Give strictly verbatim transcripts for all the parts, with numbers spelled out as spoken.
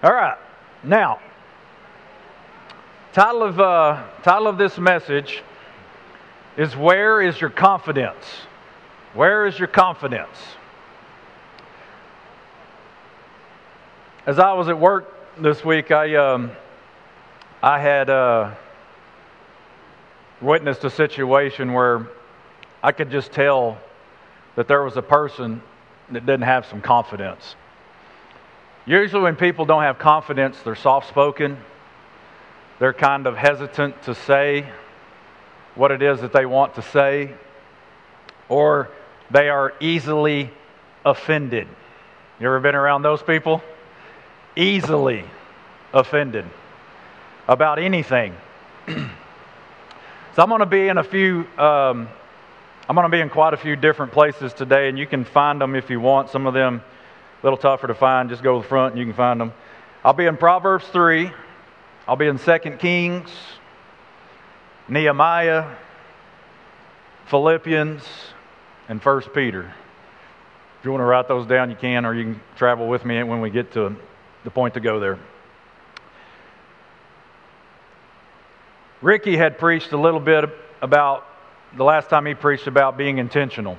All right. Now, title of uh, title of this message is "Where is your confidence?" Where is your confidence? As I was at work this week, I um, I had uh, witnessed a situation where I could just tell that there was a person that didn't have some confidence. Usually when people don't have confidence, they're soft-spoken. They're kind of hesitant to say what it is that they want to say, or they are easily offended. You ever been around those people? Easily offended about anything. So I'm going to be in a few, um, I'm going to be in quite a few different places today, and you can find them if you want. Some of them a little tougher to find. Just go to the front and you can find them. I'll be in Proverbs three. I'll be in Second Kings, Nehemiah, Philippians, and First Peter. If you want to write those down, you can, or you can travel with me when we get to the point to go there. Ricky had preached a little bit about, the last time he preached about being intentional.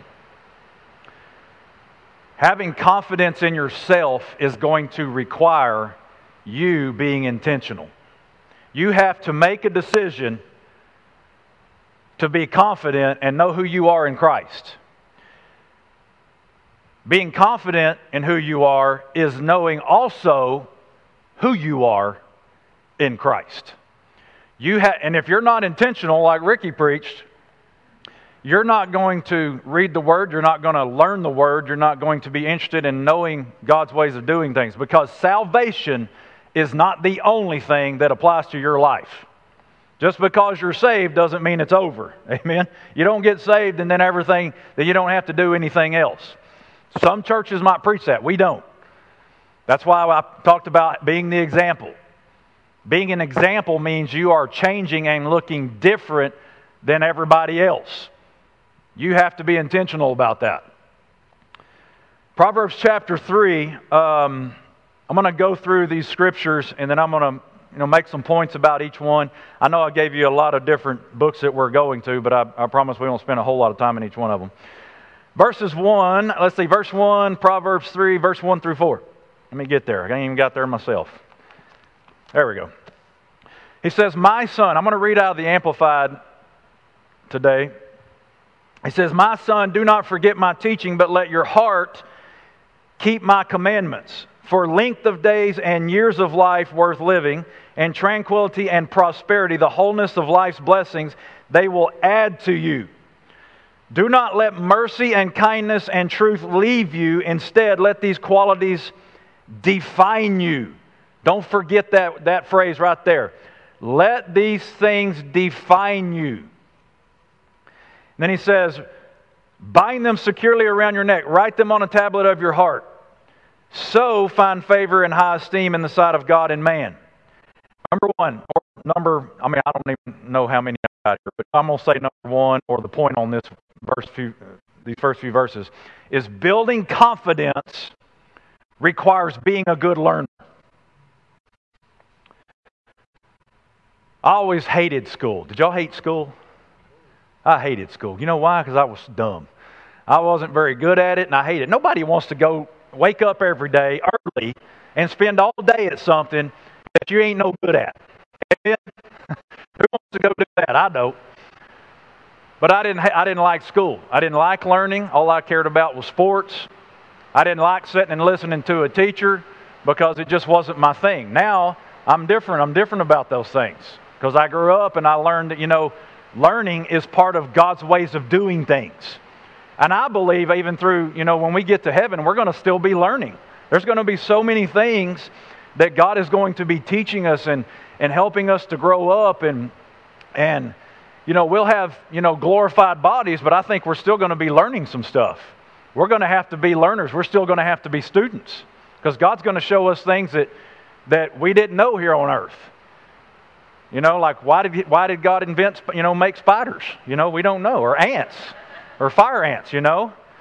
Having confidence in yourself is going to require you being intentional. You have to make a decision to be confident and know who you are in Christ. Being confident in who you are is knowing also who you are in Christ. You ha- and if you're not intentional, like Ricky preached, you're not going to read the Word, you're not going to learn the Word, you're not going to be interested in knowing God's ways of doing things, because salvation is not the only thing that applies to your life. Just because you're saved doesn't mean it's over. Amen? You don't get saved and then everything, that you don't have to do anything else. Some churches might preach that. We don't. That's why I talked about being the example. Being an example means you are changing and looking different than everybody else. You have to be intentional about that. Proverbs chapter three, um, I'm going to go through these scriptures and then I'm going to you know, make some points about each one. I know I gave you a lot of different books that we're going to, but I, I promise we won't spend a whole lot of time in each one of them. Verses one, let's see, verse one, Proverbs three, verse one through four. Let me get there. I ain't even got there myself. There we go. He says, "My son," I'm going to read out of the Amplified today. He says, "My son, do not forget my teaching, but let your heart keep my commandments. For length of days and years of life worth living, and tranquility and prosperity, the wholeness of life's blessings, they will add to you. Do not let mercy and kindness and truth leave you. Instead, let these qualities define you." Don't forget that, that phrase right there. Let these things define you. Then he says, "Bind them securely around your neck. Write them on a tablet of your heart. So find favor and high esteem in the sight of God and man." Number one, or number, I mean, I don't even know how many I got here, but I'm going to say number one, or the point on this verse, few, these first few verses, is building confidence requires being a good learner. I always hated school. Did y'all hate school? I hated school. You know why? Because I was dumb. I wasn't very good at it, and I hated it. Nobody wants to go wake up every day early and spend all day at something that you ain't no good at. Amen? Who wants to go do that? I don't. But I didn't. I didn't like school. I didn't like learning. All I cared about was sports. I didn't like sitting and listening to a teacher because it just wasn't my thing. Now I'm different. I'm different about those things because I grew up and I learned that, you know, learning is part of God's ways of doing things. And I believe even through, you know, when we get to heaven, we're going to still be learning. There's going to be so many things that God is going to be teaching us and, and helping us to grow up. And, and, you know, we'll have, you know, glorified bodies, but I think we're still going to be learning some stuff. We're going to have to be learners. We're still going to have to be students because God's going to show us things that, that we didn't know here on earth. You know, like why did he, why did God invent, you know, make spiders? You know, we don't know. Or ants. Or fire ants, you know.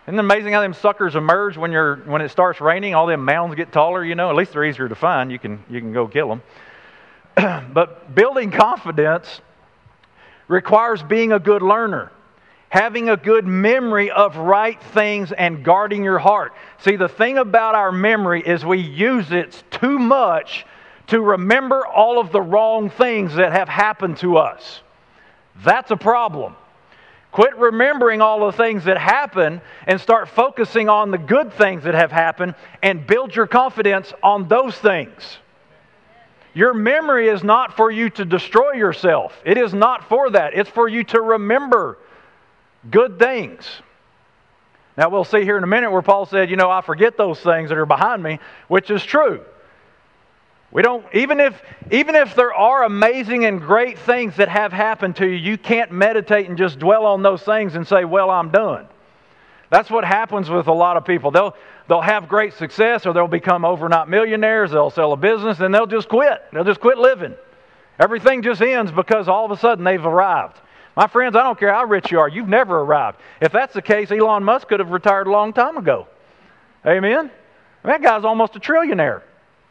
Isn't it amazing how them suckers emerge when you're when it starts raining? All them mounds get taller, you know. At least they're easier to find. You can you can go kill them. But building confidence requires being a good learner, having a good memory of right things, and guarding your heart. See, the thing about our memory is we use it too much to remember all of the wrong things that have happened to us. That's a problem. Quit remembering all the things that happen and start focusing on the good things that have happened and build your confidence on those things. Your memory is not for you to destroy yourself. It is not for that. It's for you to remember good things. Now we'll see here in a minute where Paul said, you know, I forget those things that are behind me, which is true. We don't, even if even if there are amazing and great things that have happened to you, you can't meditate and just dwell on those things and say, well, I'm done. That's what happens with a lot of people. They'll they'll have great success, or they'll become overnight millionaires, they'll sell a business, and they'll just quit. They'll just quit living. Everything just ends because all of a sudden they've arrived. My friends, I don't care how rich you are, you've never arrived. If that's the case, Elon Musk could have retired a long time ago. Amen? That guy's almost a trillionaire.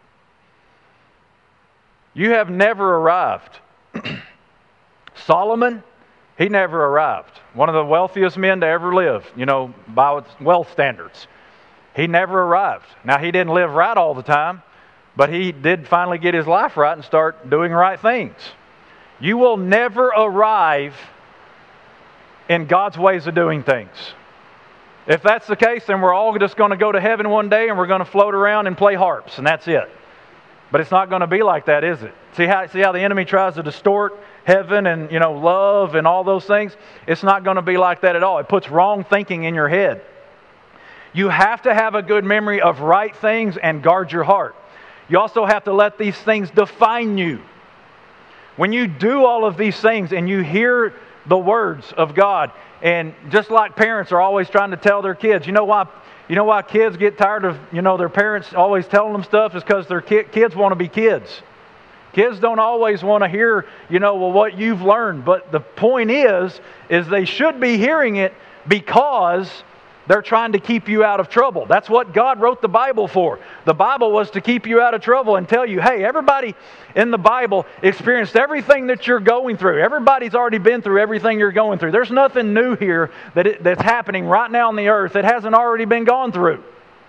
You have never arrived. Solomon, he never arrived. One of the wealthiest men to ever live, you know, by wealth standards. He never arrived. Now, he didn't live right all the time, but he did finally get his life right and start doing right things. You will never arrive in God's ways of doing things. If that's the case, then we're all just going to go to heaven one day and we're going to float around and play harps, and that's it. But it's not going to be like that, is it? See how see how the enemy tries to distort heaven and, you know, love and all those things? It's not going to be like that at all. It puts wrong thinking in your head. You have to have a good memory of right things and guard your heart. You also have to let these things define you. When you do all of these things and you hear the words of God, and just like parents are always trying to tell their kids, you know why you know why kids get tired of, you know, their parents always telling them stuff is because their ki- kids want to be kids. Kids don't always want to hear, you know, well, what you've learned. But the point is, is they should be hearing it because they're trying to keep you out of trouble. That's what God wrote the Bible for. The Bible was to keep you out of trouble and tell you, hey, everybody in the Bible experienced everything that you're going through. Everybody's already been through everything you're going through. There's nothing new here that it, that's happening right now on the earth that hasn't already been gone through.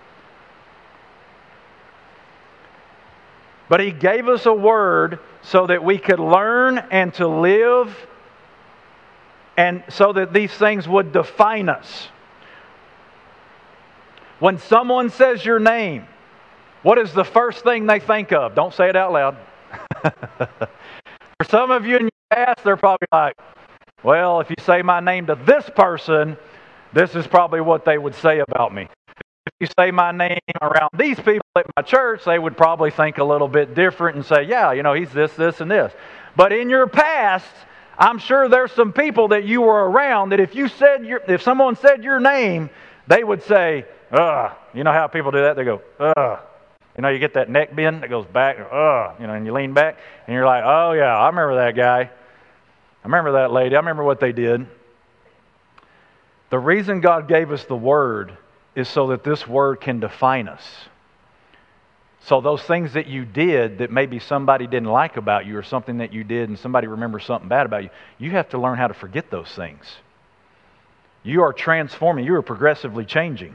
But He gave us a word so that we could learn and to live, and so that these things would define us. When someone says your name, what is the first thing they think of? Don't say it out loud. For some of you in your past, they're probably like, well, if you say my name to this person, this is probably what they would say about me. If you say my name around these people at my church, they would probably think a little bit different and say, yeah, you know, he's this, this, and this. But in your past, I'm sure there's some people that you were around that if you said your, if someone said your name, they would say, ugh. You know how people do that? They go, ugh. You know, you get that neck bend that goes back, ugh, you know, and you lean back, and you're like, oh yeah, I remember that guy. I remember that lady. I remember what they did. The reason God gave us the Word is so that this Word can define us. So those things that you did that maybe somebody didn't like about you, or something that you did and somebody remembers something bad about you, you have to learn how to forget those things. You are transforming. You are progressively changing.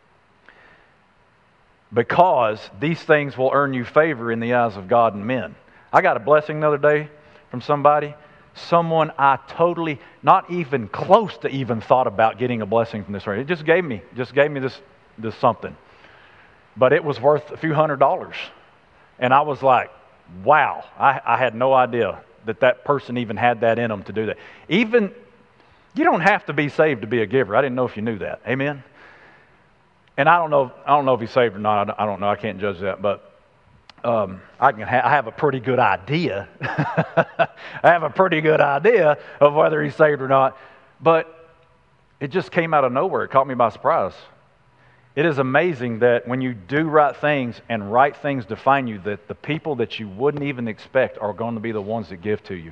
Because these things will earn you favor in the eyes of God and men. I got a blessing the other day from somebody. Someone I totally, not even close to even thought about getting a blessing from this. It just gave me, just gave me this, this something. But it was worth a few hundred dollars. And I was like, wow, I, I had no idea that that person even had that in them to do that. Even, you don't have to be saved to be a giver. I didn't know if you knew that. Amen? And I don't know. I don't know if he's saved or not. I don't know. I can't judge that. But um, I can. Ha- I have a pretty good idea. I have a pretty good idea of whether he's saved or not. But it just came out of nowhere. It caught me by surprise. It is amazing that when you do right things and right things define you, that the people that you wouldn't even expect are going to be the ones that give to you.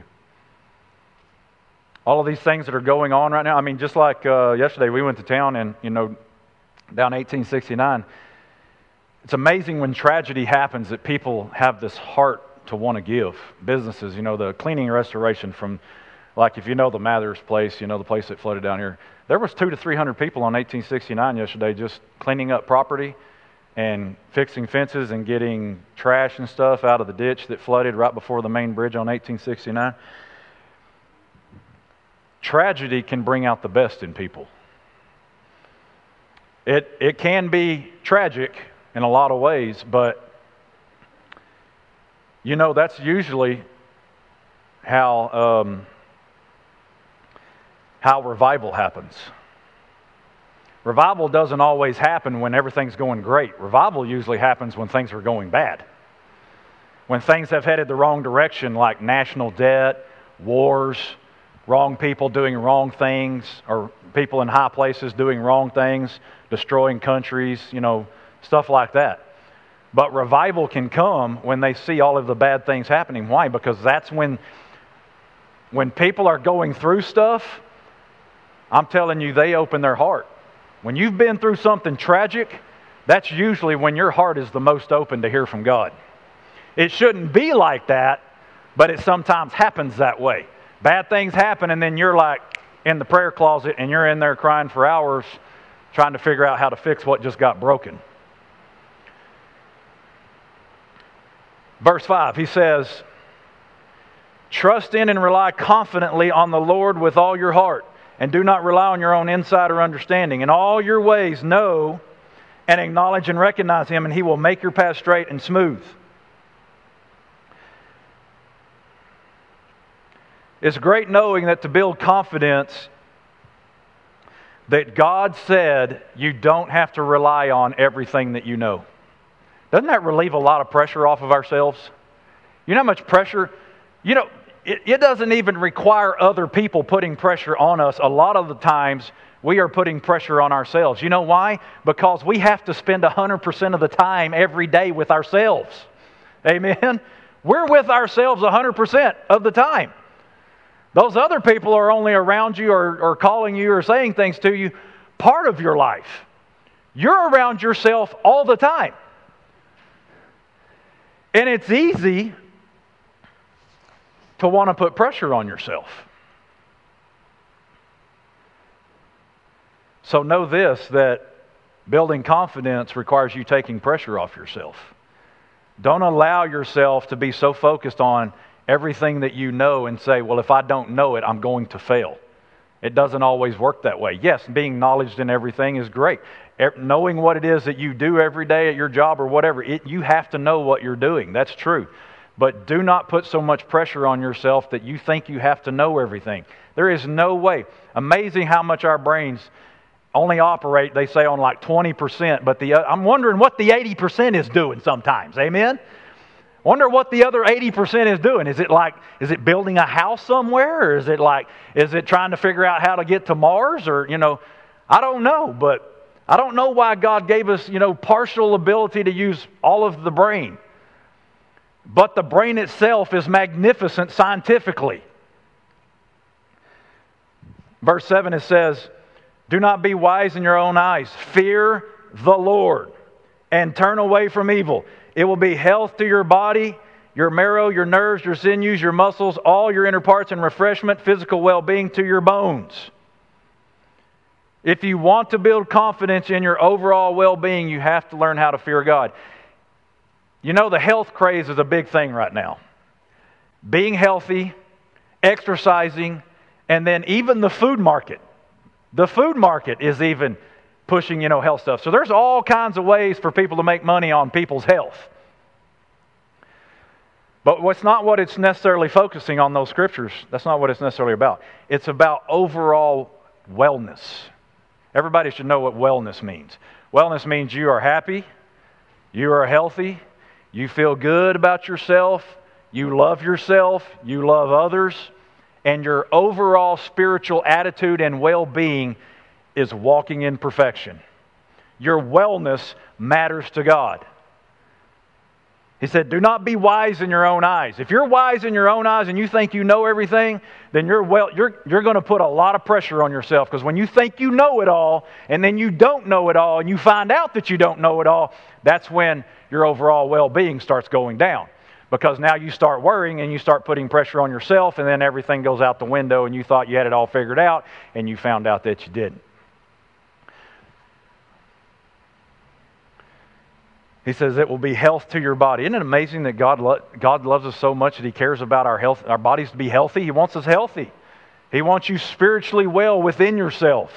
All of these things that are going on right now. I mean, just like uh, yesterday, we went to town and you know. down eighteen sixty-nine. It's amazing when tragedy happens that people have this heart to want to give. Businesses, you know, the cleaning and restoration from, like if you know the Mathers place, you know the place that flooded down here. There was two to three hundred people on eighteen sixty-nine yesterday just cleaning up property and fixing fences and getting trash and stuff out of the ditch that flooded right before the main bridge on eighteen sixty-nine. Tragedy can bring out the best in people. It it can be tragic in a lot of ways, but you know that's usually how um, how revival happens. Revival doesn't always happen when everything's going great. Revival usually happens when things are going bad. When things have headed the wrong direction, like national debt, wars, wrong people doing wrong things, or people in high places doing wrong things, destroying countries, you know, stuff like that. But revival can come when they see all of the bad things happening. Why? Because that's when, when people are going through stuff, I'm telling you, they open their heart. When you've been through something tragic, that's usually when your heart is the most open to hear from God. It shouldn't be like that, but it sometimes happens that way. Bad things happen, and then you're like in the prayer closet, and you're in there crying for hours trying to figure out how to fix what just got broken. Verse five, he says, "Trust in and rely confidently on the Lord with all your heart, and do not rely on your own insight or understanding. In all your ways know and acknowledge and recognize Him, and He will make your path straight and smooth." It's great knowing that to build confidence that God said you don't have to rely on everything that you know. Doesn't that relieve a lot of pressure off of ourselves? You know how much pressure? You know, it, it doesn't even require other people putting pressure on us. A lot of the times we are putting pressure on ourselves. You know why? Because we have to spend one hundred percent of the time every day with ourselves. Amen? We're with ourselves one hundred percent of the time. Those other people are only around you or, or calling you or saying things to you part of your life. You're around yourself all the time. And it's easy to want to put pressure on yourself. So know this, that building confidence requires you taking pressure off yourself. Don't allow yourself to be so focused on everything that you know and say, well, if I don't know it, I'm going to fail. It doesn't always work that way. Yes, being knowledgeable in everything is great. Knowing what it is that you do every day at your job or whatever, it, you have to know what you're doing. That's true. But do not put so much pressure on yourself that you think you have to know everything. There is no way. Amazing how much our brains only operate, they say, on like twenty percent. But the I'm wondering what the eighty percent is doing sometimes. Amen? Wonder what the other eighty percent is doing. Is it like, is it building a house somewhere? Or is it like, is it trying to figure out how to get to Mars? Or, you know, I don't know. But I don't know why God gave us, you know, partial ability to use all of the brain. But the brain itself is magnificent scientifically. Verse seven, it says, "Do not be wise in your own eyes. Fear the Lord and turn away from evil. It will be health to your body, your marrow, your nerves, your sinews, your muscles, all your inner parts, and refreshment, physical well-being to your bones." If you want to build confidence in your overall well-being, you have to learn how to fear God. You know, the health craze is a big thing right now. Being healthy, exercising, and then even the food market. The food market is even pushing, you know, health stuff. So there's all kinds of ways for people to make money on people's health. But what's not what it's necessarily focusing on, those scriptures. That's not what it's necessarily about. It's about overall wellness. Everybody should know what wellness means. Wellness means you are happy, you are healthy, you feel good about yourself, you love yourself, you love others, and your overall spiritual attitude and well-being is walking in perfection. Your wellness matters to God. He said, do not be wise in your own eyes. If you're wise in your own eyes and you think you know everything, then you're well, you're, you're going to put a lot of pressure on yourself. Because when you think you know it all, and then you don't know it all, and you find out that you don't know it all, that's when your overall well-being starts going down. Because now you start worrying and you start putting pressure on yourself, and then everything goes out the window, and you thought you had it all figured out, and you found out that you didn't. He says it will be health to your body. Isn't it amazing that God lo- God loves us so much that He cares about our health, our bodies to be healthy? He wants us healthy. He wants you spiritually well within yourself.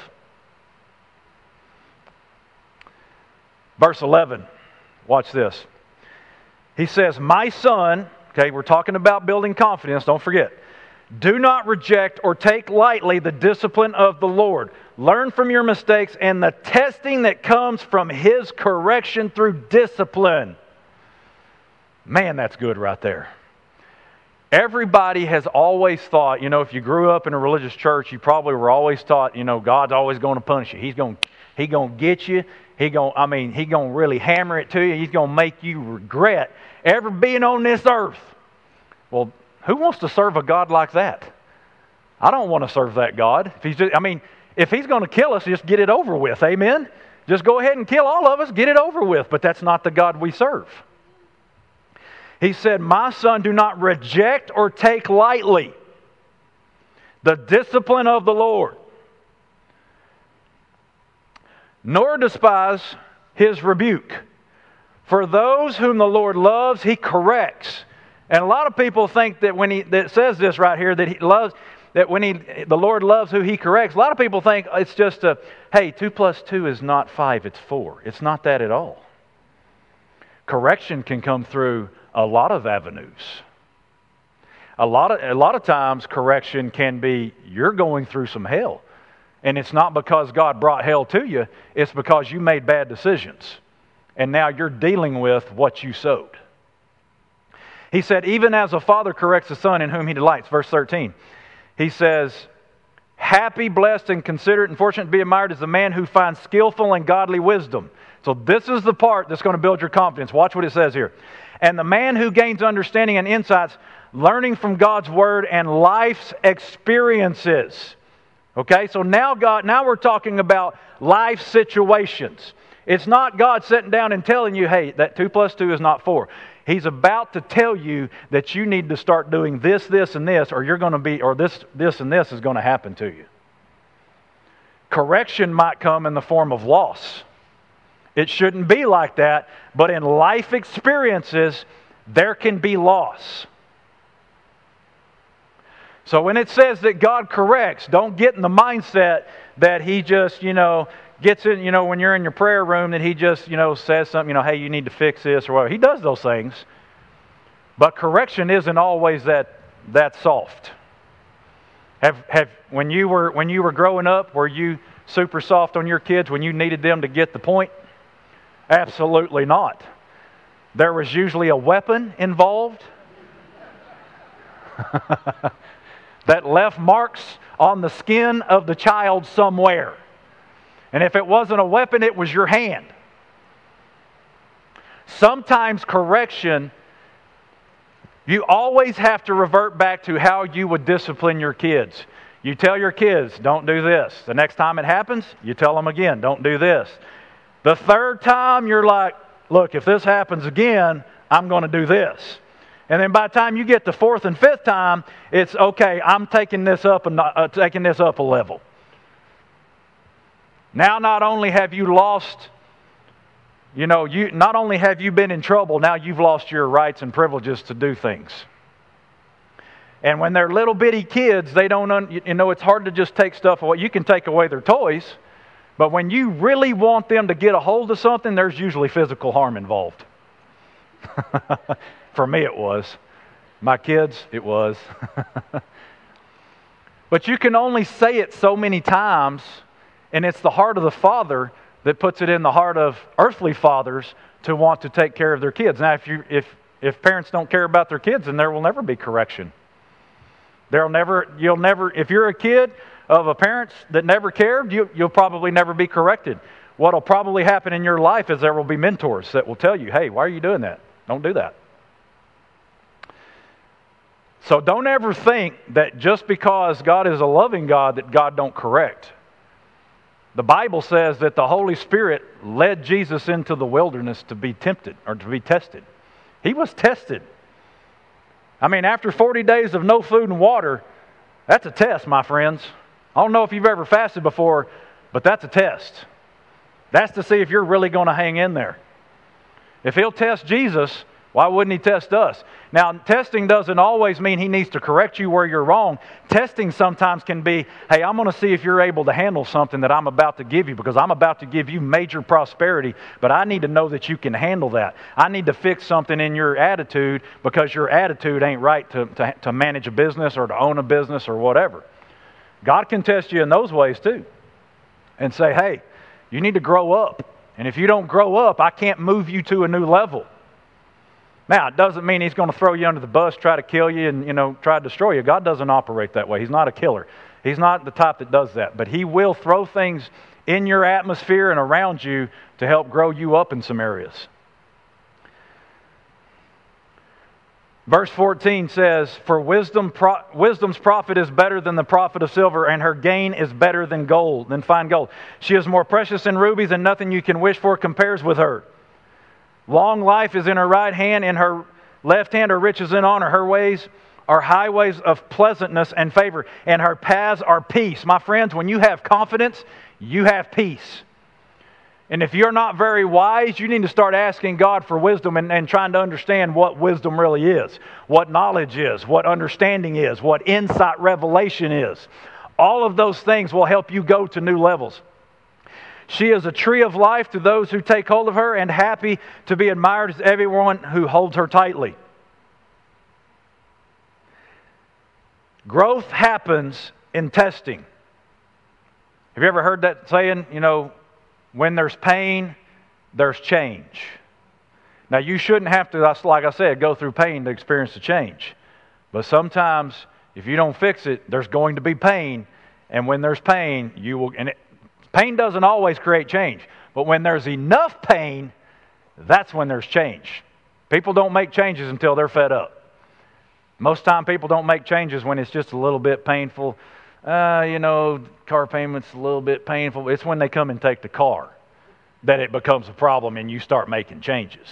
Verse eleven. Watch this. He says, my son, okay, we're talking about building confidence, don't forget. Do not reject or take lightly the discipline of the Lord. Learn from your mistakes and the testing that comes from His correction through discipline. Man, that's good right there. Everybody has always thought, you know, if you grew up in a religious church, you probably were always taught, you know, God's always going to punish you. He's going, He going to get you. He going, I mean, He going to really hammer it to you. He's going to make you regret ever being on this earth. Well, who wants to serve a God like that? I don't want to serve that God. If he's just, I mean, if He's going to kill us, just get it over with. Amen? Just go ahead and kill all of us. Get it over with. But that's not the God we serve. He said, my son, do not reject or take lightly the discipline of the Lord, nor despise His rebuke. For those whom the Lord loves, He corrects. And a lot of people think that when He that it says this right here, that He loves, that when He the Lord loves who He corrects, a lot of people think it's just a, hey, two plus two is not five, it's four. It's not that at all. Correction can come through a lot of avenues. A lot of a lot of times correction can be, you're going through some hell. And it's not because God brought hell to you, it's because you made bad decisions. And now you're dealing with what you sowed. He said, even as a father corrects the son in whom he delights. Verse thirteen. He says, happy, blessed, and considerate and fortunate to be admired is the man who finds skillful and godly wisdom. So this is the part that's going to build your confidence. Watch what it says here. And the man who gains understanding and insights, learning from God's word and life's experiences. Okay, so now God, now we're talking about life situations. It's not God sitting down and telling you, hey, that two plus two is not four. He's about to tell you that you need to start doing this, this, and this, or you're going to be, or this, this, and this is going to happen to you. Correction might come in the form of loss. It shouldn't be like that, but in life experiences, there can be loss. So when it says that God corrects, don't get in the mindset that He just, you know, gets in, you know, when you're in your prayer room, that He just, you know, says something, you know, hey, you need to fix this or whatever. He does those things. But correction isn't always that that soft. Have have when you were when you were growing up, were you super soft on your kids when you needed them to get the point? Absolutely not. There was usually a weapon involved that left marks on the skin of the child somewhere. And if it wasn't a weapon, it was your hand. Sometimes correction, you always have to revert back to how you would discipline your kids. You tell your kids, don't do this. The next time it happens, you tell them again, don't do this. The third time, you're like, look, if this happens again, I'm going to do this. And then by the time you get the fourth and fifth time, it's okay, I'm taking this up and uh, taking this up a level. Now not only have you lost, you know, you not only have you been in trouble, now you've lost your rights and privileges to do things. And when they're little bitty kids, they don't, un, you know, it's hard to just take stuff away. You can take away their toys, but when you really want them to get a hold of something, there's usually physical harm involved. For me it was. My kids, it was. But you can only say it so many times, and it's the heart of the Father that puts it in the heart of earthly fathers to want to take care of their kids. Now, if you if if parents don't care about their kids, then there will never be correction. There'll never you'll never if you're a kid of a parent that never cared, you, you'll probably never be corrected. What'll probably happen in your life is there will be mentors that will tell you, "Hey, why are you doing that? Don't do that." So don't ever think that just because God is a loving God that God don't correct. The Bible says that the Holy Spirit led Jesus into the wilderness to be tempted or to be tested. He was tested. I mean, after forty days of no food and water, that's a test, my friends. I don't know if you've ever fasted before, but that's a test. That's to see if you're really going to hang in there. If He'll test Jesus, why wouldn't He test us? Now, testing doesn't always mean He needs to correct you where you're wrong. Testing sometimes can be, hey, I'm going to see if you're able to handle something that I'm about to give you, because I'm about to give you major prosperity, but I need to know that you can handle that. I need to fix something in your attitude because your attitude ain't right to, to, to manage a business or to own a business or whatever. God can test you in those ways too and say, hey, you need to grow up. And if you don't grow up, I can't move you to a new level. Now, it doesn't mean He's going to throw you under the bus, try to kill you, and you know, try to destroy you. God doesn't operate that way. He's not a killer. He's not the type that does that. But He will throw things in your atmosphere and around you to help grow you up in some areas. Verse fourteen says, For wisdom, pro- wisdom's profit is better than the profit of silver, and her gain is better than gold, than fine gold. She is more precious than rubies, and nothing you can wish for compares with her. Long life is in her right hand, in her left hand are riches and honor. Her ways are highways of pleasantness and favor, and her paths are peace. My friends, when you have confidence, you have peace. And if you're not very wise, you need to start asking God for wisdom and, and trying to understand what wisdom really is, what knowledge is, what understanding is, what insight revelation is. All of those things will help you go to new levels. She is a tree of life to those who take hold of her, and happy to be admired is everyone who holds her tightly. Growth happens in testing. Have you ever heard that saying, you know, when there's pain, there's change? Now, you shouldn't have to, like I said, go through pain to experience the change. But sometimes, if you don't fix it, there's going to be pain. And when there's pain, you will... And it, pain doesn't always create change. But when there's enough pain, that's when there's change. People don't make changes until they're fed up. Most time people don't make changes when it's just a little bit painful. Uh, you know, car payment's a little bit painful. It's when they come and take the car that it becomes a problem and you start making changes.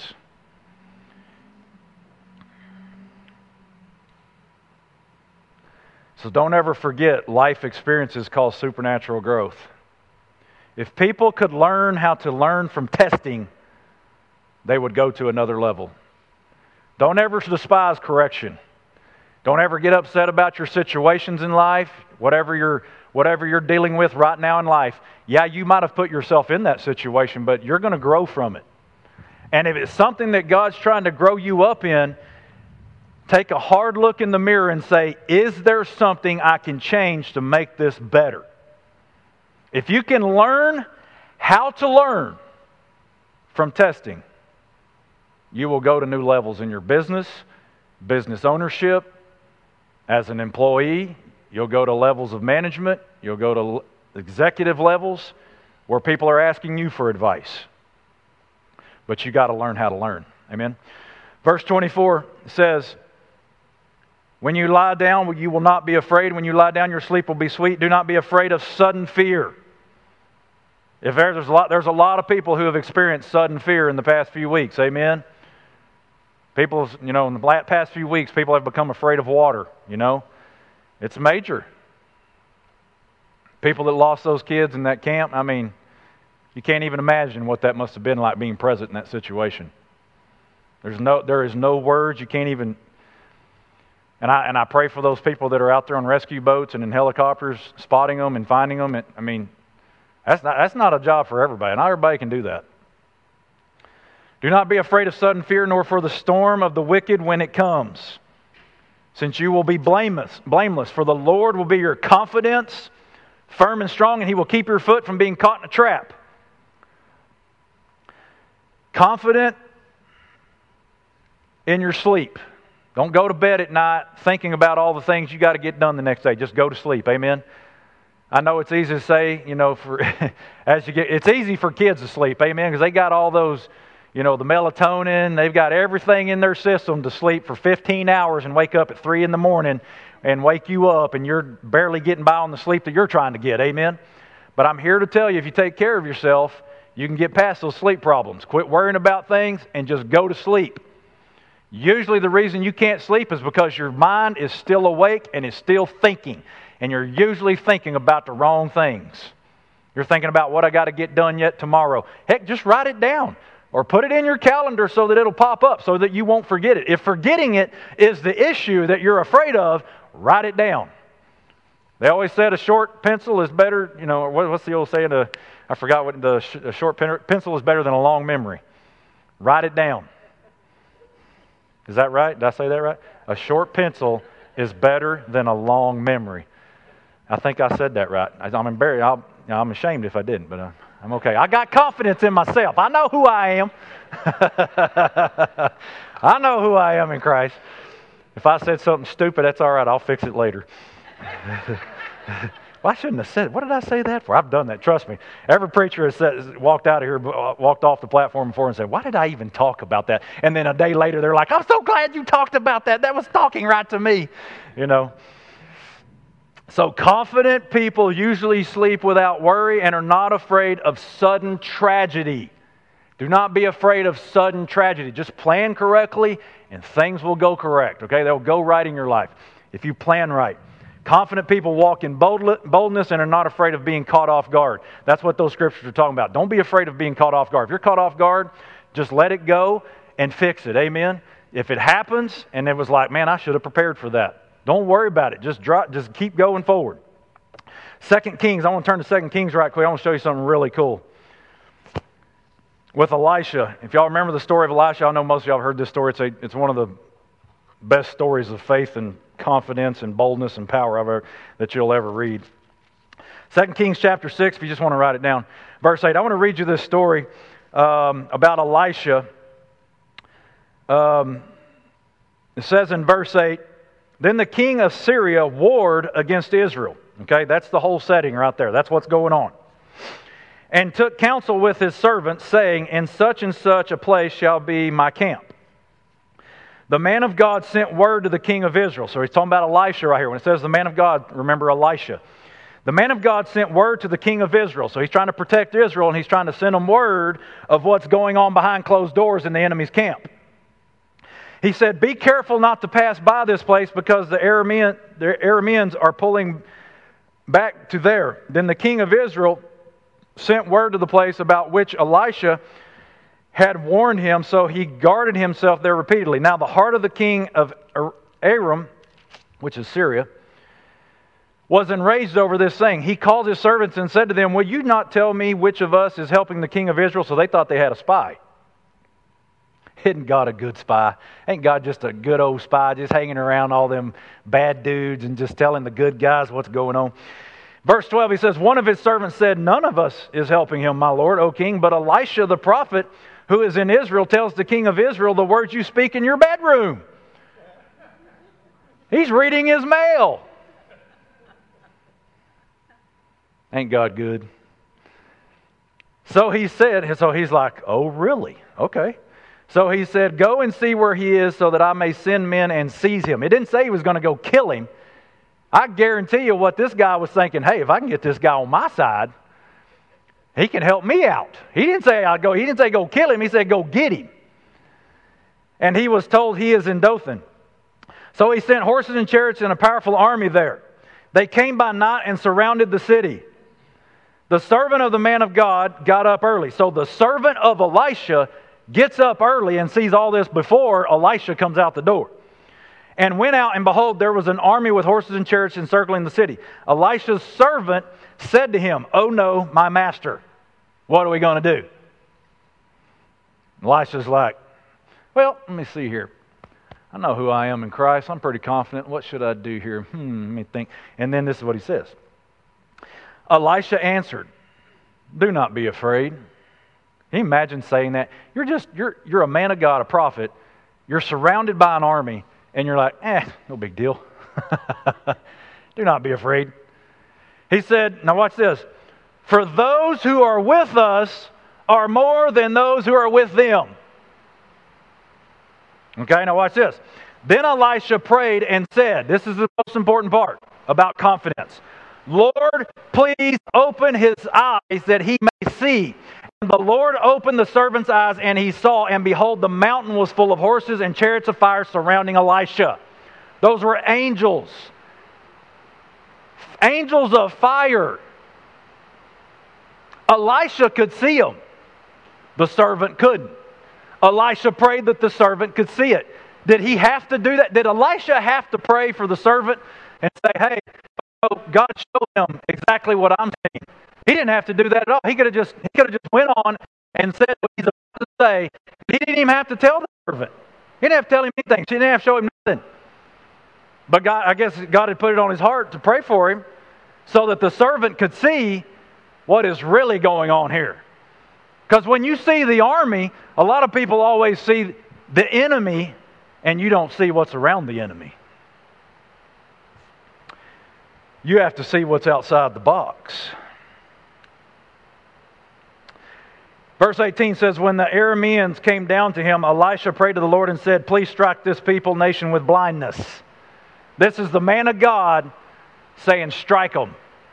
So don't ever forget, life experiences cause supernatural growth. If people could learn how to learn from testing, they would go to another level. Don't ever despise correction. Don't ever get upset about your situations in life, whatever you're, whatever you're dealing with right now in life. Yeah, you might have put yourself in that situation, but you're going to grow from it. And if it's something that God's trying to grow you up in, take a hard look in the mirror and say, is there something I can change to make this better? If you can learn how to learn from testing, you will go to new levels in your business, business ownership. As an employee, you'll go to levels of management. You'll go to executive levels where people are asking you for advice. But you got to learn how to learn. Amen? Verse twenty-four says, when you lie down, you will not be afraid. When you lie down, your sleep will be sweet. Do not be afraid of sudden fear. If there's a lot, there's a lot of people who have experienced sudden fear in the past few weeks. Amen? People, you know, in the past few weeks, people have become afraid of water, you know. It's major. People that lost those kids in that camp, I mean, you can't even imagine what that must have been like being present in that situation. There's no, there is no words. You can't even... And I and I pray for those people that are out there on rescue boats and in helicopters, spotting them and finding them. And, I mean, that's not that's not a job for everybody. Not everybody can do that. Do not be afraid of sudden fear, nor for the storm of the wicked when it comes, since you will be blameless. Blameless, for the Lord will be your confidence, firm and strong, and He will keep your foot from being caught in a trap. Confident in your sleep. Don't go to bed at night thinking about all the things you got to get done the next day. Just go to sleep. Amen? I know it's easy to say, you know, for as you get, it's easy for kids to sleep. Amen? Because they got all those, you know, the melatonin. They've got everything in their system to sleep for fifteen hours and wake up at three in the morning and wake you up, and you're barely getting by on the sleep that you're trying to get. Amen? But I'm here to tell you, if you take care of yourself, you can get past those sleep problems. Quit worrying about things and just go to sleep. Usually the reason you can't sleep is because your mind is still awake and is still thinking. And you're usually thinking about the wrong things. You're thinking about what I got to get done yet tomorrow. Heck, just write it down. Or put it in your calendar so that it'll pop up so that you won't forget it. If forgetting it is the issue that you're afraid of, write it down. They always said a short pencil is better, you know, what's the old saying? A, I forgot what the a short pen, pencil is better than a long memory. Write it down. Is that right? Did I say that right? A short pencil is better than a long memory. I think I said that right. I'm embarrassed. I'll, you know, I'm ashamed if I didn't, but uh, I'm okay. I got confidence in myself. I know who I am. I know who I am in Christ. If I said something stupid, that's all right. I'll fix it later. Well, I shouldn't have said it. What did I say that for? I've done that. Trust me. Every preacher has said, walked out of here, walked off the platform before and said, why did I even talk about that? And then a day later, they're like, I'm so glad you talked about that. That was talking right to me. You know. So confident people usually sleep without worry and are not afraid of sudden tragedy. Do not be afraid of sudden tragedy. Just plan correctly and things will go correct. Okay, they'll go right in your life if you plan right. Confident people walk in boldness and are not afraid of being caught off guard. That's what those scriptures are talking about. Don't be afraid of being caught off guard. If you're caught off guard, just let it go and fix it. Amen? If it happens and it was like, man, I should have prepared for that. Don't worry about it. Just drop, just keep going forward. Second Kings. I want to turn to Second Kings right quick. I want to show you something really cool. With Elisha. If y'all remember the story of Elisha, I know most of y'all have heard this story. It's, a, it's one of the best stories of faith and confidence and boldness and power ever, that you'll ever read. Second Kings chapter six, if you just want to write it down. Verse eight. I want to read you this story um, about Elisha. Um, it says in verse eight, then the king of Syria warred against Israel. Okay, that's the whole setting right there. That's what's going on. And took counsel with his servants, saying, in such and such a place shall be my camp. The man of God sent word to the king of Israel. So he's talking about Elisha right here. When it says the man of God, remember Elisha. The man of God sent word to the king of Israel. So he's trying to protect Israel, and he's trying to send them word of what's going on behind closed doors in the enemy's camp. He said, be careful not to pass by this place because the Aramean, the Arameans are pulling back to there. Then the king of Israel sent word to the place about which Elisha had warned him, so he guarded himself there repeatedly. Now the heart of the king of Aram, which is Syria, was enraged over this thing. He called his servants and said to them, will you not tell me which of us is helping the king of Israel? So they thought they had a spy. Isn't God a good spy? Ain't God just a good old spy, just hanging around all them bad dudes and just telling the good guys what's going on? Verse twelve, he says, one of his servants said, none of us is helping him, my lord, O king, but Elisha the prophet, who is in Israel, tells the king of Israel the words you speak in your bedroom. He's reading his mail. Ain't God good? So he said, so he's like, oh, really? Okay. So he said, go and see where he is so that I may send men and seize him. It didn't say he was going to go kill him. I guarantee you what this guy was thinking, hey, if I can get this guy on my side, he can help me out. He didn't say I'll go. He didn't say go kill him. He said go get him. And he was told he is in Dothan. So he sent horses and chariots and a powerful army there. They came by night and surrounded the city. The servant of the man of God got up early. So the servant of Elisha gets up early and sees all this before Elisha comes out the door. And went out, and behold, there was an army with horses and chariots encircling the city. Elisha's servant said to him, oh no, my master, what are we going to do? Elisha's like, well, let me see here. I know who I am in Christ. I'm pretty confident. What should I do here? Hmm, let me think. And then this is what he says. Elisha answered, do not be afraid. Can you imagine saying that? You're just, you're, you're a man of God, a prophet. You're surrounded by an army, and you're like, eh, no big deal. Do not be afraid. He said, now watch this. For those who are with us are more than those who are with them. Okay, now watch this. Then Elisha prayed and said, this is the most important part about confidence. Lord, please open his eyes that he may see. And the Lord opened the servant's eyes, and he saw, and behold, the mountain was full of horses and chariots of fire surrounding Elisha. Those were angels. Angels of fire. Elisha could see them. The servant couldn't. Elisha prayed that the servant could see it. Did he have to do that? Did Elisha have to pray for the servant and say, hey, oh, God showed him exactly what I'm saying? He didn't have to do that at all. He could have just he could have just went on and said what he's about to say. He didn't even have to tell the servant. He didn't have to tell him anything. She didn't have to show him nothing. But God, I guess God had put it on his heart to pray for him so that the servant could see what is really going on here. Because when you see the army, a lot of people always see the enemy and you don't see what's around the enemy. You have to see what's outside the box. Verse eighteen says, when the Arameans came down to him, Elisha prayed to the Lord and said, please strike this people nation with blindness. This is the man of God saying, strike them.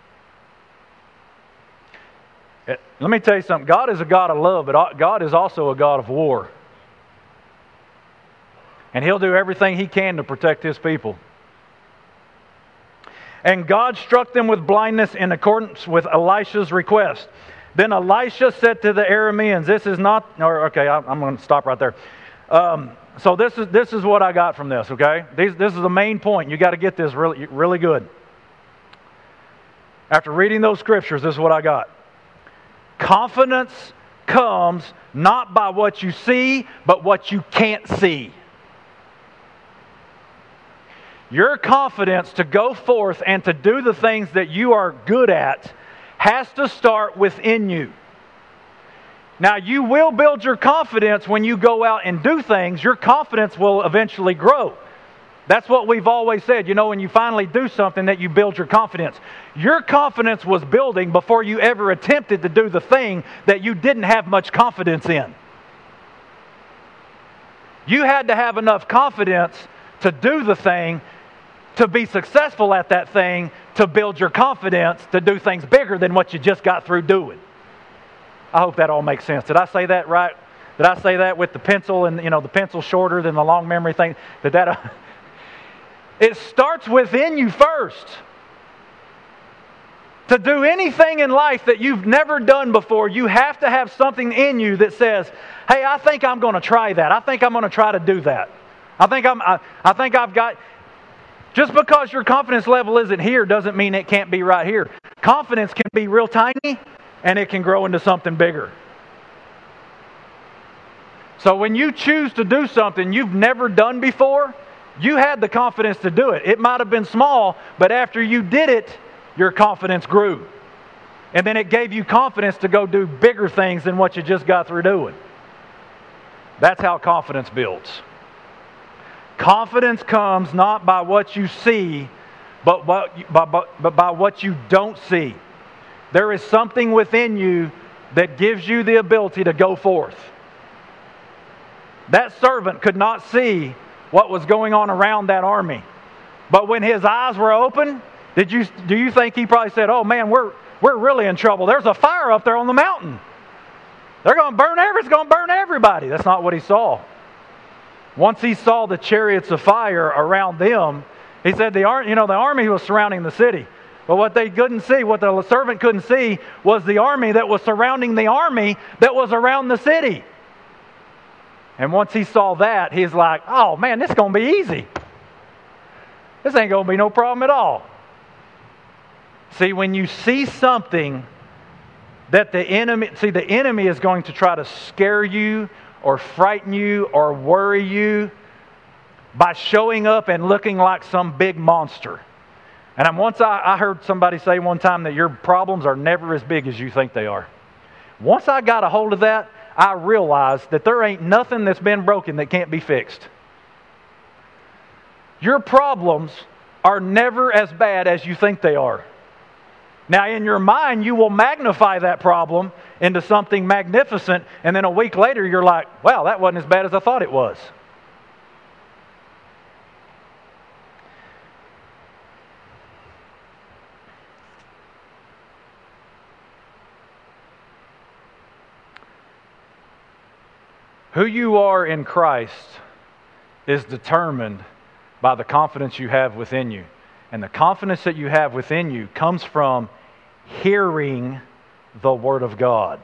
Let me tell you something. God is a God of love, but God is also a God of war. And He'll do everything He can to protect His people. And God struck them with blindness in accordance with Elisha's request. Then Elisha said to the Arameans, this is not... Or, okay, I'm going to stop right there. Um, so this is this is what I got from this, okay? These, this is the main point. You got to get this really, really good. After reading those scriptures, this is what I got. Confidence comes not by what you see, but what you can't see. Your confidence to go forth and to do the things that you are good at has to start within you. Now, you will build your confidence when you go out and do things. Your confidence will eventually grow. That's what we've always said. You know, when you finally do something, that you build your confidence. Your confidence was building before you ever attempted to do the thing that you didn't have much confidence in. You had to have enough confidence to do the thing, to be successful at that thing, to build your confidence to do things bigger than what you just got through doing. I hope that all makes sense. Did I say that right? Did I say that with the pencil and, you know, the pencil shorter than the long memory thing? Did that... It starts within you first. To do anything in life that you've never done before, you have to have something in you that says, hey, I think I'm going to try that. I think I'm going to try to do that. I think I'm I, I think I've got... Just because your confidence level isn't here doesn't mean it can't be right here. Confidence can be real tiny and it can grow into something bigger. So when you choose to do something you've never done before, you had the confidence to do it. It might have been small, but after you did it, your confidence grew. And then it gave you confidence to go do bigger things than what you just got through doing. That's how confidence builds. Confidence comes not by what you see, but by, by, but by what you don't see. There is something within you that gives you the ability to go forth. That servant could not see what was going on around that army. But when his eyes were open, did you do you think he probably said, oh man, we're we're really in trouble. There's a fire up there on the mountain. They're going to burn every, it's going to burn everybody. That's not what he saw. Once he saw the chariots of fire around them, he said the ar- you know the army was surrounding the city. But what they couldn't see, what the servant couldn't see, was the army that was surrounding the army that was around the city. And once he saw that, he's like, oh man, this is going to be easy. This ain't going to be no problem at all. See, when you see something that the enemy, see the enemy is going to try to scare you or frighten you or worry you by showing up and looking like some big monster. And I'm, once I, I heard somebody say one time that your problems are never as big as you think they are. Once I got a hold of that, I realized that there ain't nothing that's been broken that can't be fixed. Your problems are never as bad as you think they are. Now, in your mind, you will magnify that problem into something magnificent, and then a week later, you're like, wow, that wasn't as bad as I thought it was. Who you are in Christ is determined by the confidence you have within you. And the confidence that you have within you comes from hearing the Word of God.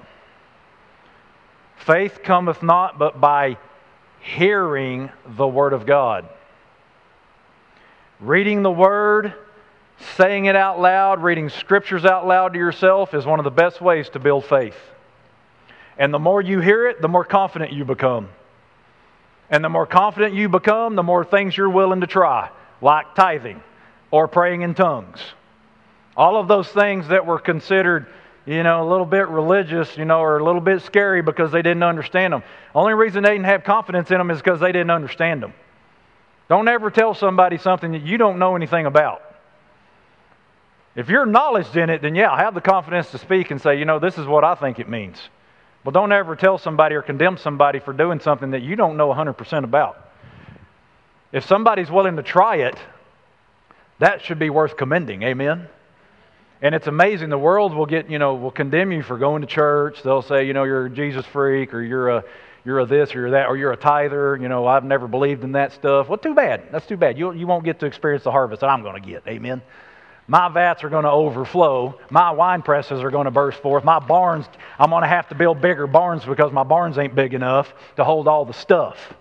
Faith cometh not but by hearing the Word of God. Reading the Word, saying it out loud, reading Scriptures out loud to yourself is one of the best ways to build faith. And the more you hear it, the more confident you become. And the more confident you become, the more things you're willing to try, like tithing or praying in tongues. All of those things that were considered, you know, a little bit religious, you know, or a little bit scary because they didn't understand them. Only reason they didn't have confidence in them is because they didn't understand them. Don't ever tell somebody something that you don't know anything about. If you're knowledge in it, then yeah, have the confidence to speak and say, you know, this is what I think it means. But don't ever tell somebody or condemn somebody for doing something that you don't know one hundred percent about. If somebody's willing to try it, that should be worth commending. Amen? And it's amazing. The world will get, you know, will condemn you for going to church. They'll say, you know, you're a Jesus freak, or you're a you're a this, or you're that, or you're a tither. You know, I've never believed in that stuff. Well, too bad. That's too bad. You you won't get to experience the harvest that I'm going to get. Amen. My vats are going to overflow. My wine presses are going to burst forth. My barns, I'm going to have to build bigger barns because my barns ain't big enough to hold all the stuff.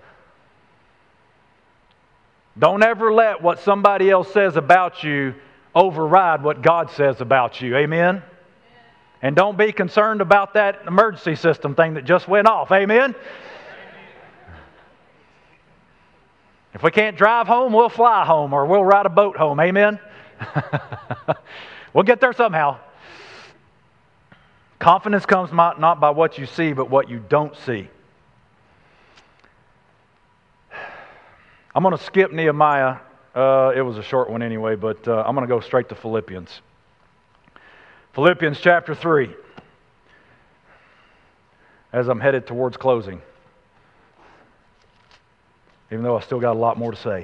Don't ever let what somebody else says about you override what God says about you. Amen? And don't be concerned about that emergency system thing that just went off. Amen? If we can't drive home, we'll fly home, or we'll ride a boat home. Amen? We'll get there somehow. Confidence comes not by what you see, but what you don't see. I'm going to skip Nehemiah. Uh, it was a short one anyway, but uh, I'm going to go straight to Philippians. Philippians chapter three. As I'm headed towards closing. Even though I still got a lot more to say.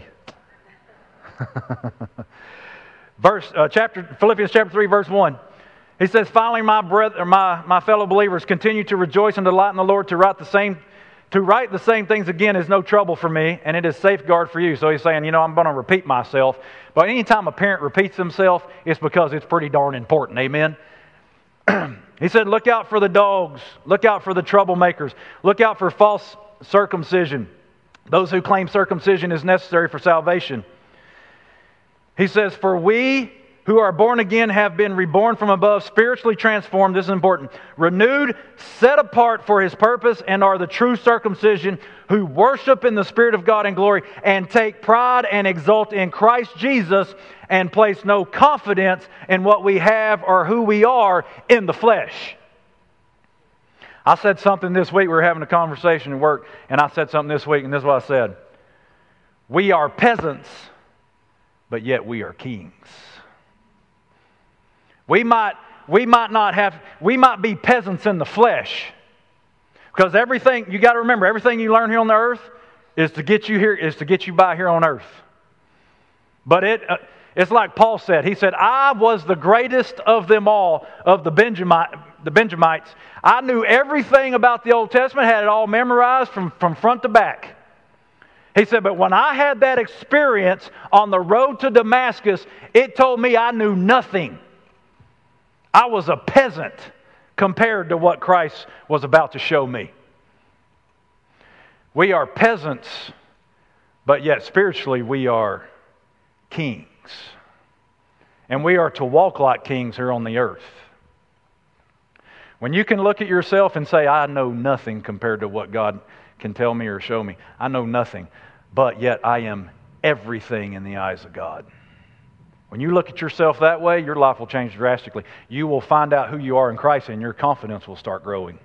Verse uh, chapter Philippians chapter three, verse one. He says, "Finally, my brother, my my fellow believers, continue to rejoice and delight in the Lord. To write the same, to write the same things again is no trouble for me, and it is safeguard for you." So he's saying, you know, I'm going to repeat myself. But anytime a parent repeats himself, it's because it's pretty darn important. Amen. He said, "Look out for the dogs. Look out for the troublemakers. Look out for false circumcision. Those who claim circumcision is necessary for salvation." He says, "For we who are born again have been reborn from above, spiritually transformed," this is important, "renewed, set apart for His purpose, and are the true circumcision, who worship in the Spirit of God in glory, and take pride and exult in Christ Jesus, and place no confidence in what we have or who we are in the flesh." I said something this week. We were having a conversation at work, and I said something this week, and this is what I said. We are peasants, but yet we are kings. We might, we might not have, we might be peasants in the flesh. Because everything, you got to remember, everything you learn here on the earth is to get you here, is to get you by here on earth. But it, uh, it's like Paul said. He said, "I was the greatest of them all, of the Benjamite, the Benjamites. I knew everything about the Old Testament, had it all memorized from, from front to back." He said, "But when I had that experience on the road to Damascus, it told me I knew nothing. I was a peasant compared to what Christ was about to show me." We are peasants, but yet spiritually we are kings. And we are to walk like kings here on the earth. When you can look at yourself and say, "I know nothing compared to what God can tell me or show me. I know nothing, but yet I am everything in the eyes of God." When you look at yourself that way, your life will change drastically. You will find out who you are in Christ, and your confidence will start growing.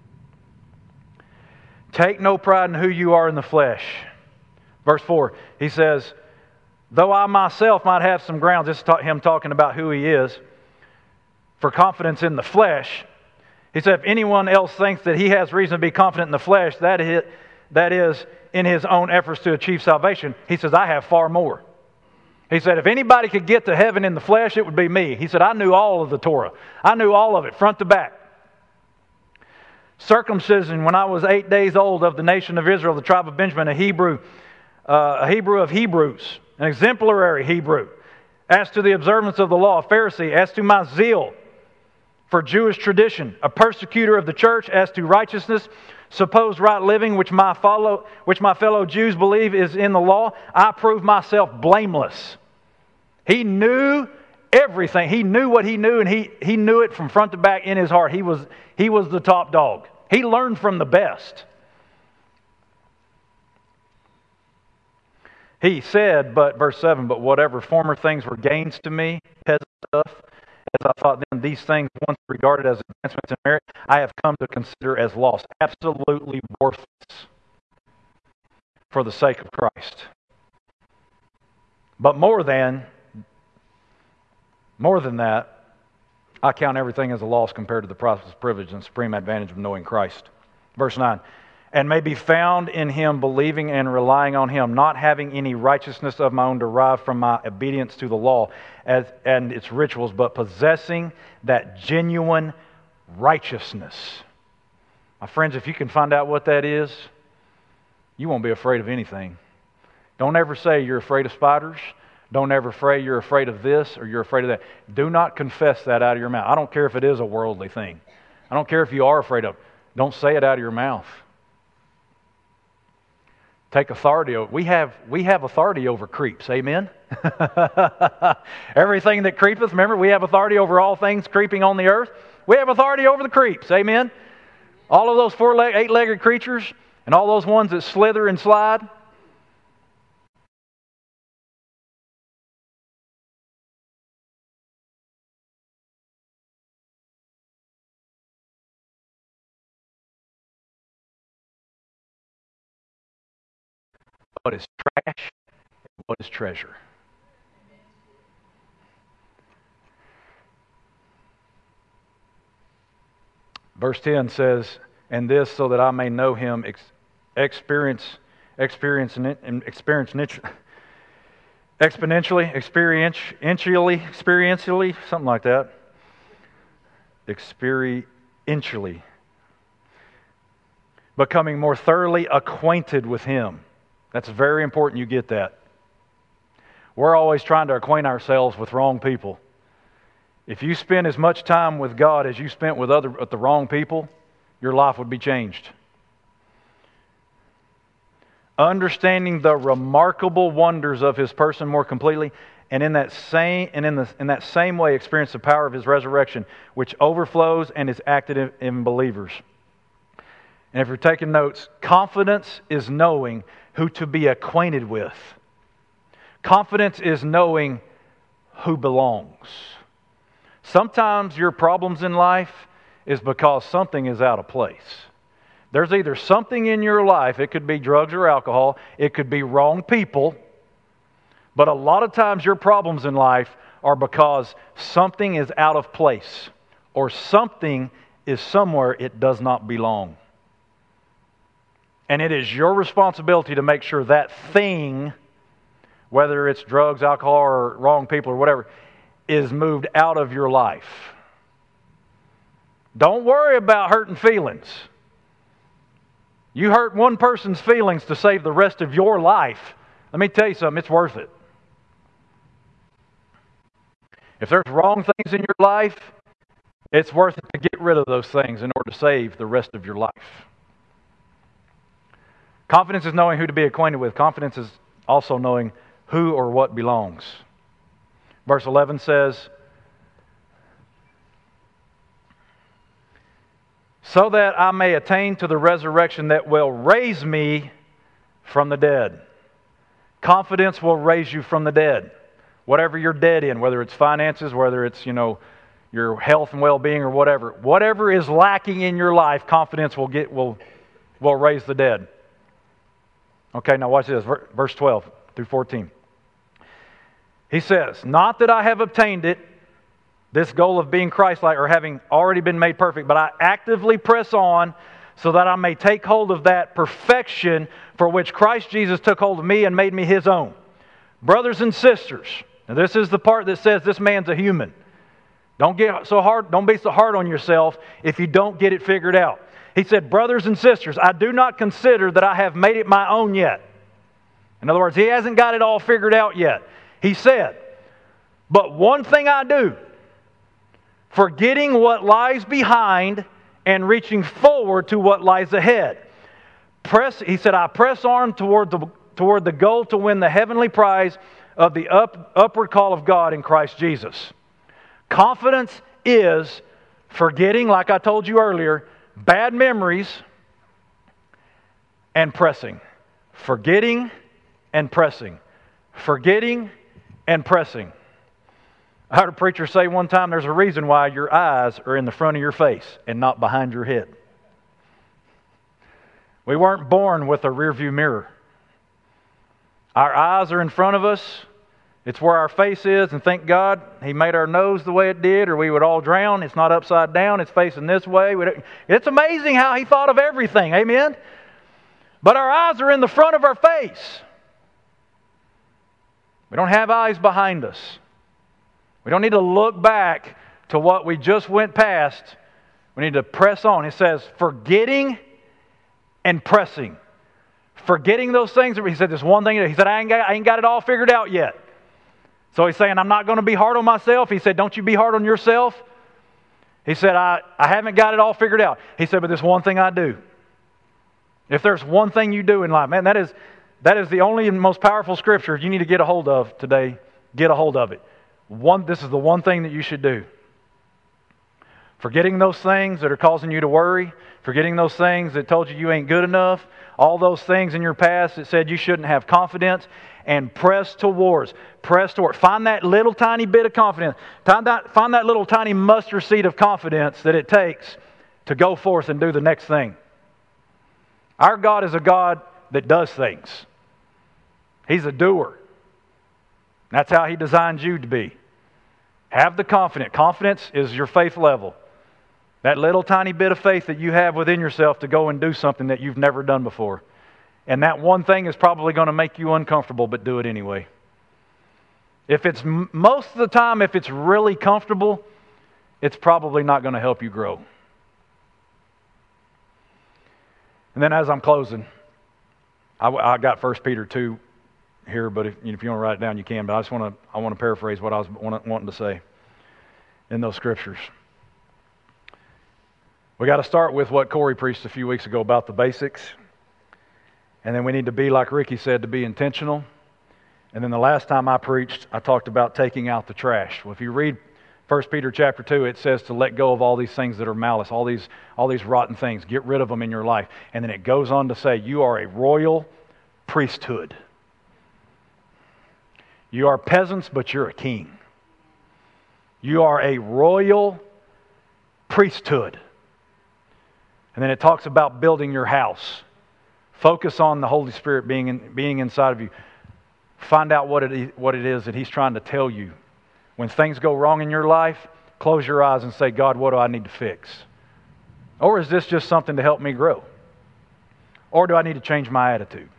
"Take no pride in who you are in the flesh." Verse four, he says, "Though I myself might have some grounds," this is him talking about who he is, "for confidence in the flesh." He said, "If anyone else thinks that he has reason to be confident in the flesh, that is, that is in his own efforts to achieve salvation," he says, "I have far more." He said, "If anybody could get to heaven in the flesh, it would be me." He said, "I knew all of the Torah. I knew all of it, front to back." Circumcision when I was eight days old of the nation of Israel, the tribe of Benjamin, a Hebrew, uh, a Hebrew of Hebrews, an exemplary Hebrew. As to the observance of the law, a Pharisee. As to my zeal for Jewish tradition, a persecutor of the church. As to righteousness, supposed right living, which my follow, which my fellow Jews believe is in the law, I prove myself blameless. He knew everything. He knew what he knew, and he, he knew it from front to back in his heart. He was, he was the top dog. He learned from the best. He said, but verse seven, but whatever former things were gains to me, peasant stuff, as I thought then, these things once regarded as advancements in merit, I have come to consider as loss, absolutely worthless for the sake of Christ. But more than, more than that, I count everything as a loss compared to the priceless privilege and supreme advantage of knowing Christ. Verse nine, and may be found in Him, believing and relying on Him, not having any righteousness of my own derived from my obedience to the law as, and its rituals, but possessing that genuine righteousness. My friends, if you can find out what that is, you won't be afraid of anything. Don't ever say you're afraid of spiders. Don't ever say you're afraid of this or you're afraid of that. Do not confess that out of your mouth. I don't care if it is a worldly thing. I don't care if you are afraid of it. Don't say it out of your mouth. Take authority over. We have we have authority over creeps. Amen? Everything that creepeth, remember, we have authority over all things creeping on the earth. We have authority over the creeps. Amen? All of those four leg, eight-legged creatures and all those ones that slither and slide. What is trash and what is treasure. Verse ten says, and this so that I may know Him, ex- experience, experience, and experience exponentially, experientially, experientially, something like that. Experientially. Becoming more thoroughly acquainted with Him. That's very important you get that. We're always trying to acquaint ourselves with wrong people. If you spend as much time with God as you spent with other with the wrong people, your life would be changed. Understanding the remarkable wonders of His person more completely, and in that same and in the in that same way experience the power of His resurrection, which overflows and is active in, in believers. And if you're taking notes, confidence is knowing who to be acquainted with. Confidence is knowing who belongs. Sometimes your problems in life is because something is out of place. There's either something in your life, it could be drugs or alcohol, it could be wrong people, but a lot of times your problems in life are because something is out of place or something is somewhere it does not belong. And it is your responsibility to make sure that thing, whether it's drugs, alcohol, or wrong people or whatever, is moved out of your life. Don't worry about hurting feelings. You hurt one person's feelings to save the rest of your life. Let me tell you something, it's worth it. If there's wrong things in your life, it's worth it to get rid of those things in order to save the rest of your life. Confidence is knowing who to be acquainted with. Confidence is also knowing who or what belongs. Verse eleven says, so that I may attain to the resurrection that will raise me from the dead. Confidence will raise you from the dead. Whatever you're dead in, whether it's finances, whether it's, you know, your health and well-being or whatever. Whatever is lacking in your life, confidence will get will will raise the dead. Okay, now watch this, verse twelve through fourteen. He says, not that I have obtained it, this goal of being Christ-like or having already been made perfect, but I actively press on so that I may take hold of that perfection for which Christ Jesus took hold of me and made me His own. Brothers and sisters, now this is the part that says this man's a human. Don't get so hard, don't be so hard on yourself if you don't get it figured out. He said, brothers and sisters, I do not consider that I have made it my own yet. In other words, he hasn't got it all figured out yet. He said, but one thing I do, forgetting what lies behind and reaching forward to what lies ahead. Press, he said, I press on toward the, toward the goal to win the heavenly prize of the up, upward call of God in Christ Jesus. Confidence is forgetting, like I told you earlier, bad memories and pressing. Forgetting and pressing. Forgetting and pressing. I heard a preacher say one time, there's a reason why your eyes are in the front of your face and not behind your head. We weren't born with a rearview mirror. Our eyes are in front of us. It's where our face is, and thank God He made our nose the way it did, or we would all drown. It's not upside down. It's facing this way. It's amazing how He thought of everything. Amen? But our eyes are in the front of our face. We don't have eyes behind us. We don't need to look back to what we just went past. We need to press on. It says, forgetting and pressing. Forgetting those things. He said, there's one thing. He said, I ain't got, I ain't got it all figured out yet. So he's saying, I'm not going to be hard on myself. He said, don't you be hard on yourself. He said, I, I haven't got it all figured out. He said, but there's one thing I do. If there's one thing you do in life, man, that is, that is the only and most powerful scripture you need to get a hold of today. Get a hold of it. One, this is the one thing that you should do. Forgetting those things that are causing you to worry, forgetting those things that told you you ain't good enough, all those things in your past that said you shouldn't have confidence, and press towards. Press toward. Find that little tiny bit of confidence. Find that, find that little tiny mustard seed of confidence that it takes to go forth and do the next thing. Our God is a God that does things. He's a doer. That's how He designed you to be. Have the confidence. Confidence is your faith level. That little tiny bit of faith that you have within yourself to go and do something that you've never done before. And that one thing is probably going to make you uncomfortable, but do it anyway. If it's, most of the time, if it's really comfortable, it's probably not going to help you grow. And then as I'm closing, I, I got First Peter two here, but if, if you want to write it down, you can. But I just want to I want to paraphrase what I was wanting to say in those scriptures. We got to start with what Corey preached a few weeks ago about the basics. And then we need to be, like Ricky said, to be intentional. And then the last time I preached, I talked about taking out the trash. Well, if you read First Peter chapter two, it says to let go of all these things that are malice, all these, all these rotten things. Get rid of them in your life. And then it goes on to say, you are a royal priesthood. You are peasants, but you're a king. You are a royal priesthood. And then it talks about building your house. Focus on the Holy Spirit being in, being inside of you. Find out what it, what it is that He's trying to tell you. When things go wrong in your life, close your eyes and say, God, what do I need to fix? Or is this just something to help me grow? Or do I need to change my attitude?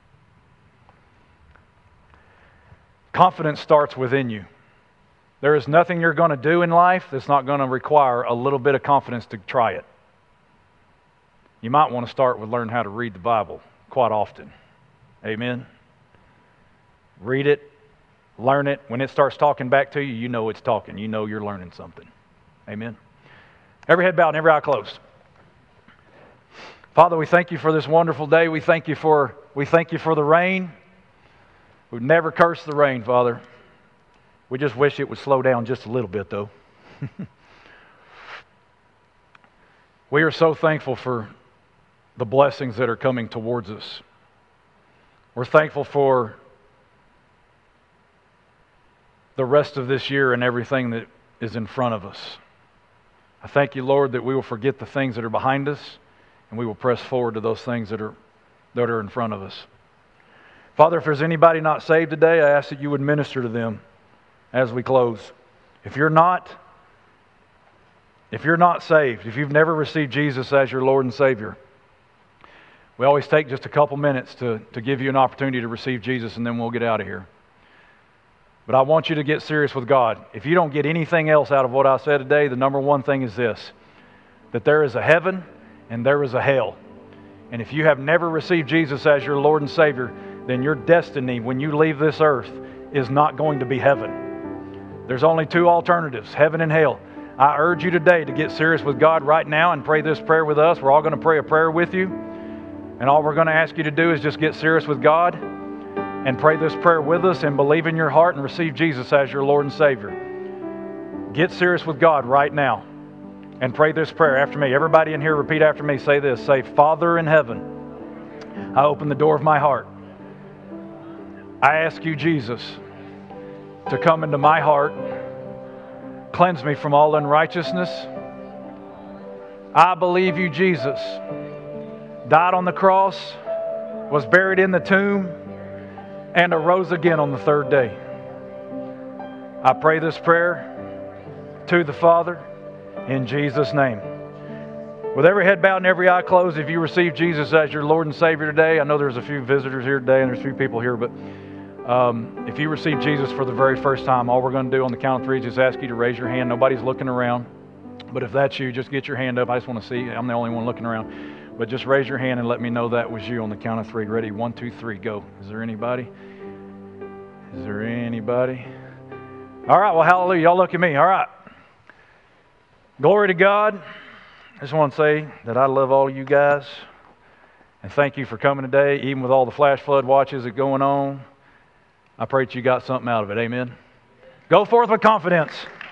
Confidence starts within you. There is nothing you're going to do in life that's not going to require a little bit of confidence to try it. You might want to start with learning how to read the Bible quite often. Amen? Read it, learn it. When it starts talking back to you, you know it's talking. You know you're learning something. Amen? Every head bowed and every eye closed. Father, we thank You for this wonderful day. We thank You for, we thank You for the rain. We've never cursed the rain, Father. We just wish it would slow down just a little bit, though. We are so thankful for the blessings that are coming towards us. We're thankful for the rest of this year and everything that is in front of us. I thank You, Lord, that we will forget the things that are behind us and we will press forward to those things that are, that are in front of us. Father, if there's anybody not saved today, I ask that You would minister to them as we close. If you're not, if you're not saved, if you've never received Jesus as your Lord and Savior, we always take just a couple minutes to, to give you an opportunity to receive Jesus, and then we'll get out of here. But I want you to get serious with God. If you don't get anything else out of what I said today, the number one thing is this, that there is a heaven and there is a hell. And if you have never received Jesus as your Lord and Savior, then your destiny when you leave this earth is not going to be heaven. There's only two alternatives, heaven and hell. I urge you today to get serious with God right now and pray this prayer with us. We're all going to pray a prayer with you. And all we're going to ask you to do is just get serious with God and pray this prayer with us and believe in your heart and receive Jesus as your Lord and Savior. Get serious with God right now and pray this prayer after me. Everybody in here, repeat after me. Say this. Say, Father in heaven, I open the door of my heart. I ask you, Jesus, to come into my heart, cleanse me from all unrighteousness. I believe you, Jesus, died on the cross, was buried in the tomb, and arose again on the third day. I pray this prayer to the Father in Jesus' name. With every head bowed and every eye closed, if you receive Jesus as your Lord and Savior today, I know there's a few visitors here today and there's a few people here, but um, if you receive Jesus for the very first time, all we're going to do on the count of three is just ask you to raise your hand. Nobody's looking around. But if that's you, just get your hand up. I just want to see. I'm the only one looking around. But just raise your hand and let me know that was you on the count of three. Ready? One, two, three, go. Is there anybody? Is there anybody? All right, well, hallelujah. Y'all look at me. All right. Glory to God. I just want to say that I love all you guys. And thank you for coming today, even with all the flash flood watches that are going on. I pray that you got something out of it. Amen. Go forth with confidence.